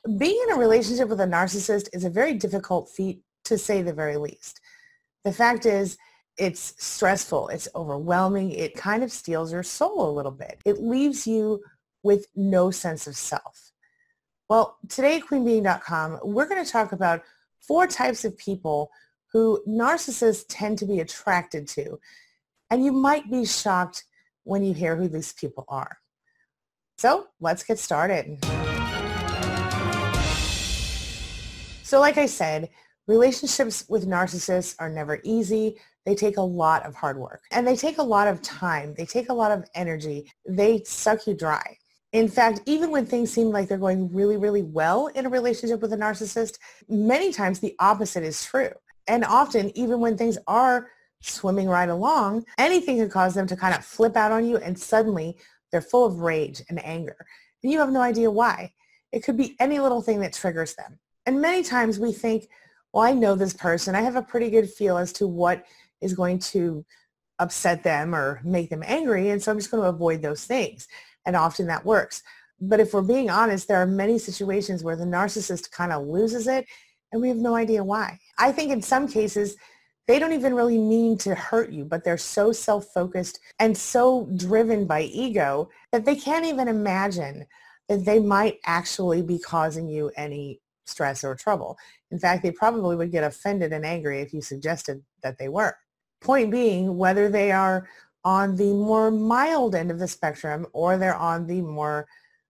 Being in a relationship with a narcissist is a very difficult feat, to say the very least. The fact is, it's stressful, it's overwhelming, it kind of steals your soul a little bit. It leaves you with no sense of self. Well, today at queenbeeing.com, we're going to talk about 4 types of people who narcissists tend to be attracted to. And you might be shocked when you hear who these people are. So let's get started. So like I said, relationships with narcissists are never easy. They take a lot of hard work and they take a lot of time. They take a lot of energy. They suck you dry. In fact, even when things seem like they're going really, really well in a relationship with a narcissist, many times the opposite is true. And often, even when things are swimming right along, anything can cause them to kind of flip out on you and suddenly they're full of rage and anger. And you have no idea why. It could be any little thing that triggers them. And many times we think, well, I know this person. I have a pretty good feel as to what is going to upset them or make them angry. And so I'm just going to avoid those things. And often that works. But if we're being honest, there are many situations where the narcissist kind of loses it and we have no idea why. I think in some cases, they don't even really mean to hurt you, but they're so self-focused and so driven by ego that they can't even imagine that they might actually be causing you any stress or trouble. In fact, they probably would get offended and angry if you suggested that they were. Point being, whether they are on the more mild end of the spectrum or they're on the more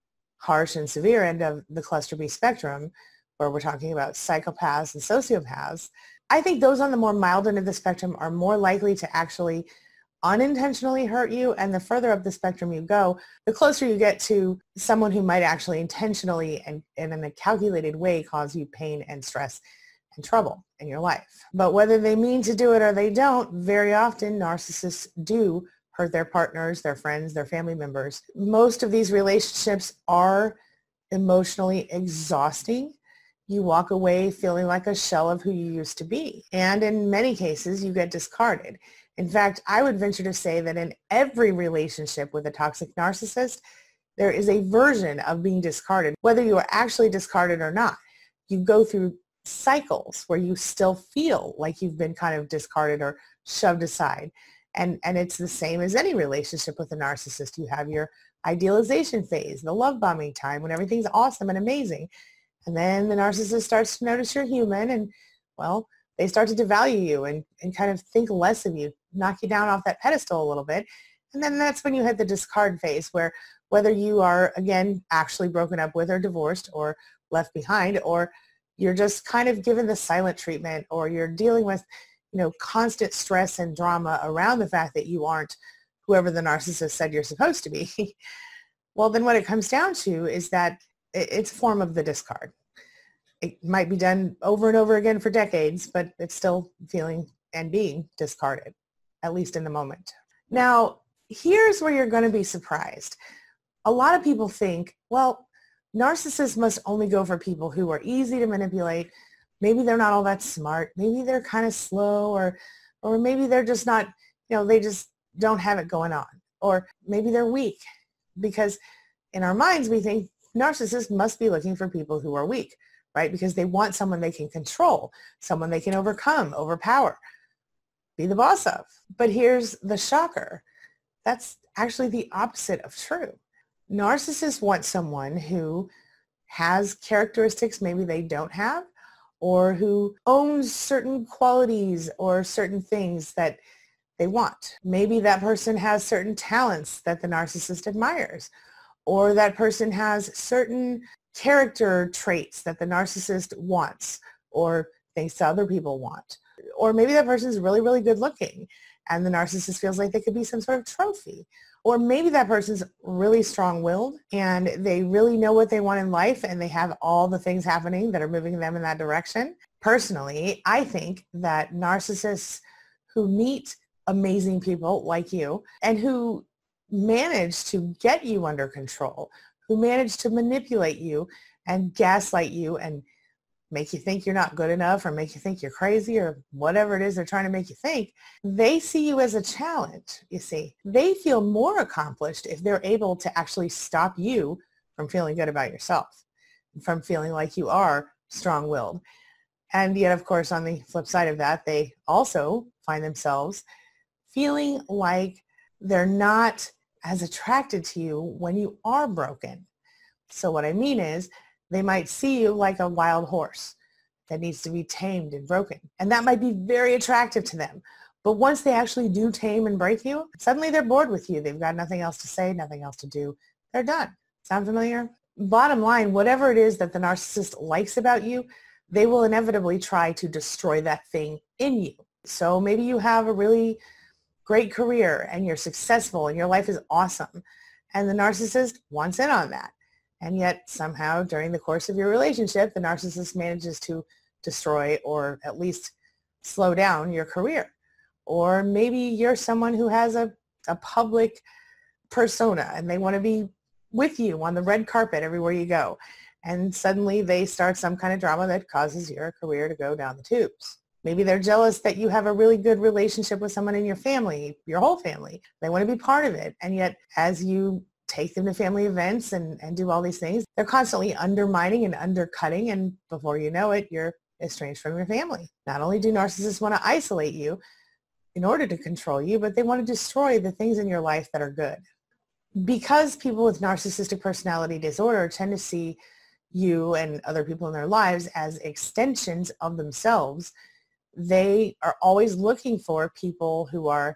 harsh and severe end of the cluster B spectrum, where we're talking about psychopaths and sociopaths, I think those on the more mild end of the spectrum are more likely to actually unintentionally hurt you, and the further up the spectrum you go, the closer you get to someone who might actually intentionally and in a calculated way cause you pain and stress and trouble in your life. But whether they mean to do it or they don't, very often narcissists do hurt their partners, their friends, their family members. Most of these relationships are emotionally exhausting. You walk away feeling like a shell of who you used to be. And in many cases, you get discarded. In fact, I would venture to say that in every relationship with a toxic narcissist, there is a version of being discarded, whether you are actually discarded or not. You go through cycles where you still feel like you've been kind of discarded or shoved aside. And it's the same as any relationship with a narcissist. You have your idealization phase, the love bombing time when everything's awesome and amazing. And then the narcissist starts to notice you're human and, well, they start to devalue you and kind of think less of you, knock you down off that pedestal a little bit. And then that's when you hit the discard phase where whether you are, again, actually broken up with or divorced or left behind, or you're just kind of given the silent treatment, or you're dealing with, constant stress and drama around the fact that you aren't whoever the narcissist said you're supposed to be. Well, then what it comes down to is that it's a form of the discard. It might be done over and over again for decades, but it's still feeling and being discarded, at least in the moment. Now, here's where you're going to be surprised. A lot of people think, well, narcissists must only go for people who are easy to manipulate. Maybe they're not all that smart. Maybe they're kind of slow, or maybe they're just not, they just don't have it going on. Or maybe they're weak, because in our minds, we think narcissists must be looking for people who are weak, right? Because they want someone they can control, someone they can overcome, overpower, be the boss of. But here's the shocker. That's actually the opposite of true. Narcissists want someone who has characteristics maybe they don't have, or who owns certain qualities or certain things that they want. Maybe that person has certain talents that the narcissist admires, or that person has certain character traits that the narcissist wants or thinks other people want. Or maybe that person is really, really good looking and the narcissist feels like they could be some sort of trophy. Or maybe that person's really strong-willed and they really know what they want in life and they have all the things happening that are moving them in that direction. Personally, I think that narcissists who meet amazing people like you and who manage to get you under control, who manage to manipulate you and gaslight you and make you think you're not good enough or make you think you're crazy or whatever it is they're trying to make you think, they see you as a challenge, you see. They feel more accomplished if they're able to actually stop you from feeling good about yourself. from feeling like you are strong-willed. And yet, of course, on the flip side of that, they also find themselves feeling like they're not as attracted to you when you are broken. So what I mean is they might see you like a wild horse that needs to be tamed and broken. And that might be very attractive to them. But once they actually do tame and break you, suddenly they're bored with you. They've got nothing else to say, nothing else to do. They're done. Sound familiar? Bottom line, whatever it is that the narcissist likes about you, they will inevitably try to destroy that thing in you. So maybe you have a really great career and you're successful and your life is awesome. And the narcissist wants in on that. And yet somehow during the course of your relationship, the narcissist manages to destroy or at least slow down your career. Or maybe you're someone who has a public persona and they want to be with you on the red carpet everywhere you go. And suddenly they start some kind of drama that causes your career to go down the tubes. Maybe they're jealous that you have a really good relationship with someone in your family, your whole family. They want to be part of it. And yet as you take them to family events and do all these things, they're constantly undermining and undercutting. And before you know it, you're estranged from your family. Not only do narcissists want to isolate you in order to control you, but they want to destroy the things in your life that are good. Because people with narcissistic personality disorder tend to see you and other people in their lives as extensions of themselves, they are always looking for people who are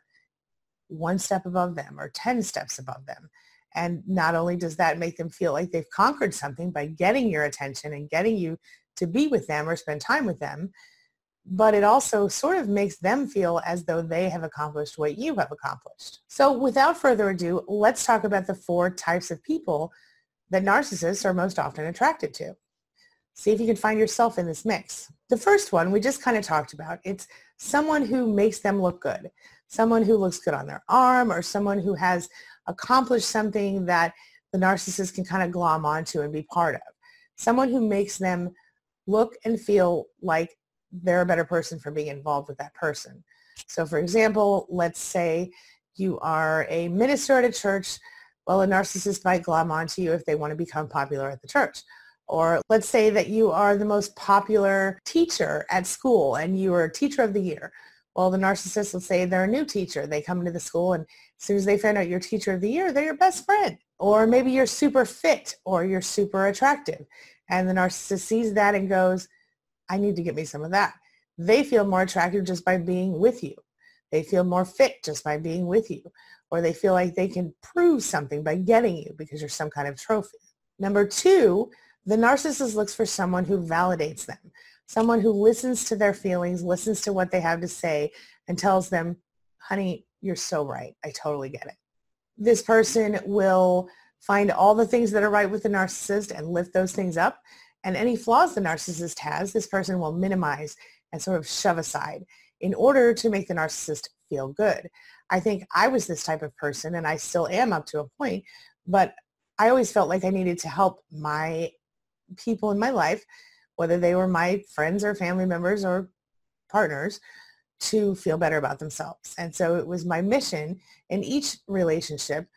one step above them or 10 steps above them. And not only does that make them feel like they've conquered something by getting your attention and getting you to be with them or spend time with them, but it also sort of makes them feel as though they have accomplished what you have accomplished. So without further ado, let's talk about the 4 types of people that narcissists are most often attracted to. See if you can find yourself in this mix. The first one we just kind of talked about. It's someone who makes them look good, someone who looks good on their arm, or someone who has accomplished something that the narcissist can kind of glom onto and be part of. Someone who makes them look and feel like they're a better person for being involved with that person. So for example, let's say you are a minister at a church. Well, a narcissist might glom onto you if they want to become popular at the church. Or let's say that you are the most popular teacher at school and you are teacher of the year. Well, the narcissist, let's say they're a new teacher. They come into the school and as soon as they find out you're teacher of the year, they're your best friend. Or maybe you're super fit or you're super attractive. And the narcissist sees that and goes, I need to get me some of that. They feel more attractive just by being with you. They feel more fit just by being with you. Or they feel like they can prove something by getting you because you're some kind of trophy. Number 2, the narcissist looks for someone who validates them, someone who listens to their feelings, listens to what they have to say, and tells them, honey, you're so right. I totally get it. This person will find all the things that are right with the narcissist and lift those things up. And any flaws the narcissist has, this person will minimize and sort of shove aside in order to make the narcissist feel good. I think I was this type of person, and I still am up to a point, but I always felt like I needed to help my people in my life, whether they were my friends or family members or partners, to feel better about themselves. And so it was my mission in each relationship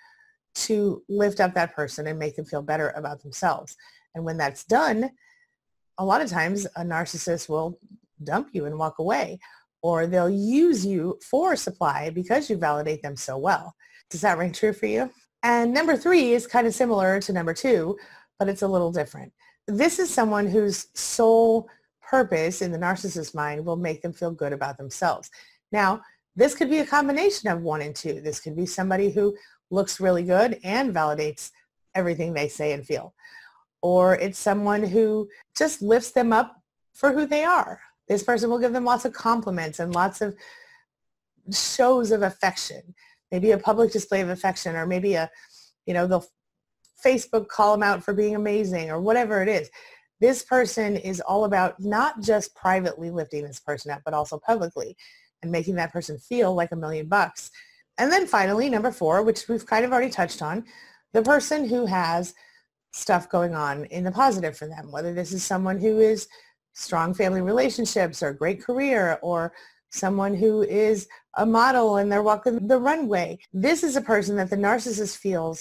to lift up that person and make them feel better about themselves. And when that's done, a lot of times a narcissist will dump you and walk away, or they'll use you for supply because you validate them so well. Does that ring true for you? And number 3 is kind of similar to number 2, but it's a little different. This is someone whose sole purpose in the narcissist's mind will make them feel good about themselves. Now, this could be a combination of 1 and 2. This could be somebody who looks really good and validates everything they say and feel. Or it's someone who just lifts them up for who they are. This person will give them lots of compliments and lots of shows of affection, maybe a public display of affection, or maybe they'll Facebook call them out for being amazing or whatever it is. This person is all about not just privately lifting this person up, but also publicly and making that person feel like $1,000,000. And then finally, number 4, which we've kind of already touched on, the person who has stuff going on in the positive for them, whether this is someone who is strong family relationships or a great career, or someone who is a model and they're walking the runway. This is a person that the narcissist feels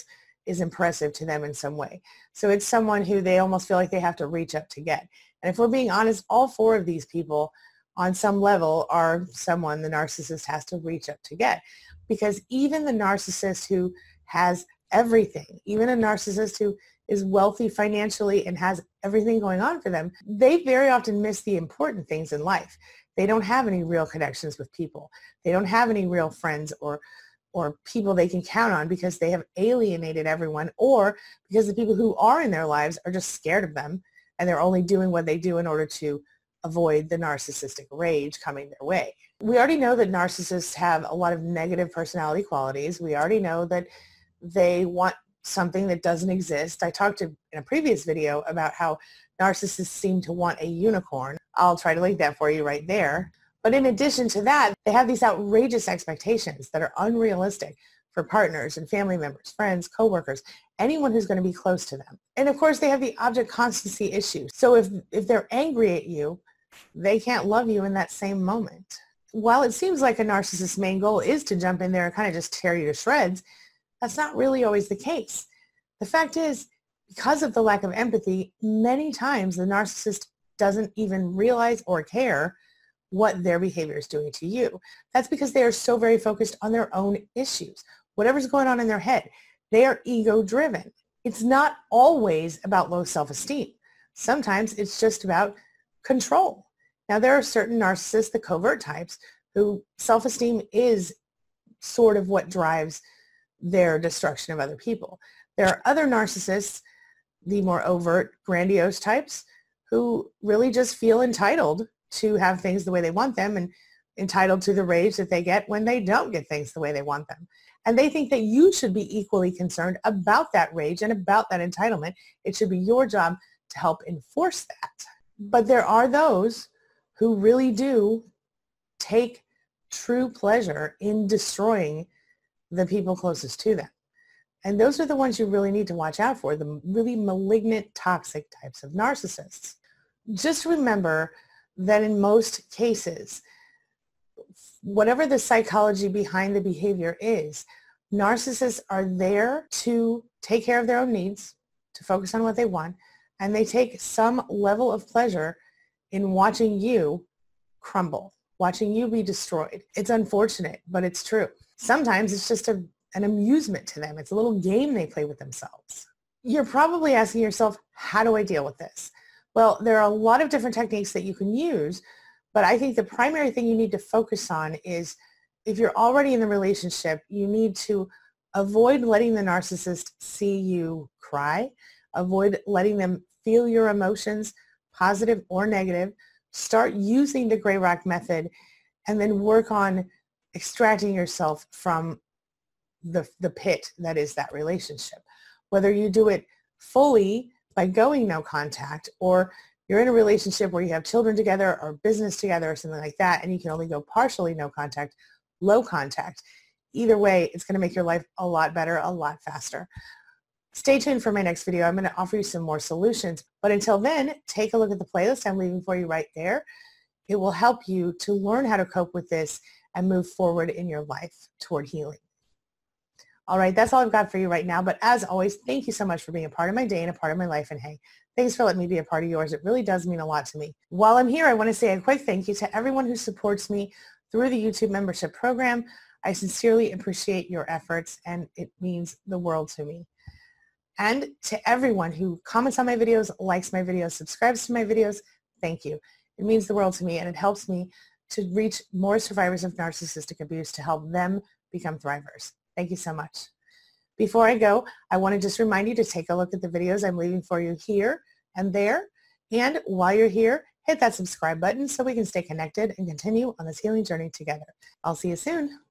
is impressive to them in some way. So it's someone who they almost feel like they have to reach up to get. And if we're being honest, all four of these people on some level are someone the narcissist has to reach up to get. Because even the narcissist who has everything, even a narcissist who is wealthy financially and has everything going on for them, they very often miss the important things in life. They don't have any real connections with people. They don't have any real friends or people they can count on because they have alienated everyone, or because the people who are in their lives are just scared of them and they're only doing what they do in order to avoid the narcissistic rage coming their way. We already know that narcissists have a lot of negative personality qualities. We already know that they want something that doesn't exist. I talked in a previous video about how narcissists seem to want a unicorn. I'll try to link that for you right there. But in addition to that, they have these outrageous expectations that are unrealistic for partners and family members, friends, coworkers, anyone who's going to be close to them. And of course, they have the object constancy issue. So if they're angry at you, they can't love you in that same moment. While it seems like a narcissist's main goal is to jump in there and kind of just tear you to shreds, that's not really always the case. The fact is, because of the lack of empathy, many times the narcissist doesn't even realize or care what their behavior is doing to you. That's because they are so very focused on their own issues, whatever's going on in their head. They are ego-driven. It's not always about low self-esteem. Sometimes it's just about control. Now, there are certain narcissists, the covert types, who self-esteem is sort of what drives their destruction of other people. There are other narcissists, the more overt, grandiose types, who really just feel entitled to have things the way they want them and entitled to the rage that they get when they don't get things the way they want them. And they think that you should be equally concerned about that rage and about that entitlement. It should be your job to help enforce that. But there are those who really do take true pleasure in destroying the people closest to them. And those are the ones you really need to watch out for, the really malignant, toxic types of narcissists. Just remember that in most cases, whatever the psychology behind the behavior is, narcissists are there to take care of their own needs, to focus on what they want, and they take some level of pleasure in watching you crumble, watching you be destroyed. It's unfortunate, but it's true. Sometimes it's just an amusement to them. It's a little game they play with themselves. You're probably asking yourself, how do I deal with this? Well, there are a lot of different techniques that you can use, but I think the primary thing you need to focus on is, if you're already in the relationship, you need to avoid letting the narcissist see you cry, avoid letting them feel your emotions, positive or negative. Start using the Gray Rock method and then work on extracting yourself from the pit that is that relationship. Whether you do it fully by going no contact, or you're in a relationship where you have children together or business together or something like that, and you can only go partially no contact, low contact. Either way, it's going to make your life a lot better, a lot faster. Stay tuned for my next video. I'm going to offer you some more solutions. But until then, take a look at the playlist I'm leaving for you right there. It will help you to learn how to cope with this and move forward in your life toward healing. All right, that's all I've got for you right now. But as always, thank you so much for being a part of my day and a part of my life. And hey, thanks for letting me be a part of yours. It really does mean a lot to me. While I'm here, I want to say a quick thank you to everyone who supports me through the YouTube membership program. I sincerely appreciate your efforts, and it means the world to me. And to everyone who comments on my videos, likes my videos, subscribes to my videos, thank you. It means the world to me, and it helps me to reach more survivors of narcissistic abuse to help them become thrivers. Thank you so much. Before I go, I want to just remind you to take a look at the videos I'm leaving for you here and there. And while you're here, hit that subscribe button so we can stay connected and continue on this healing journey together. I'll see you soon.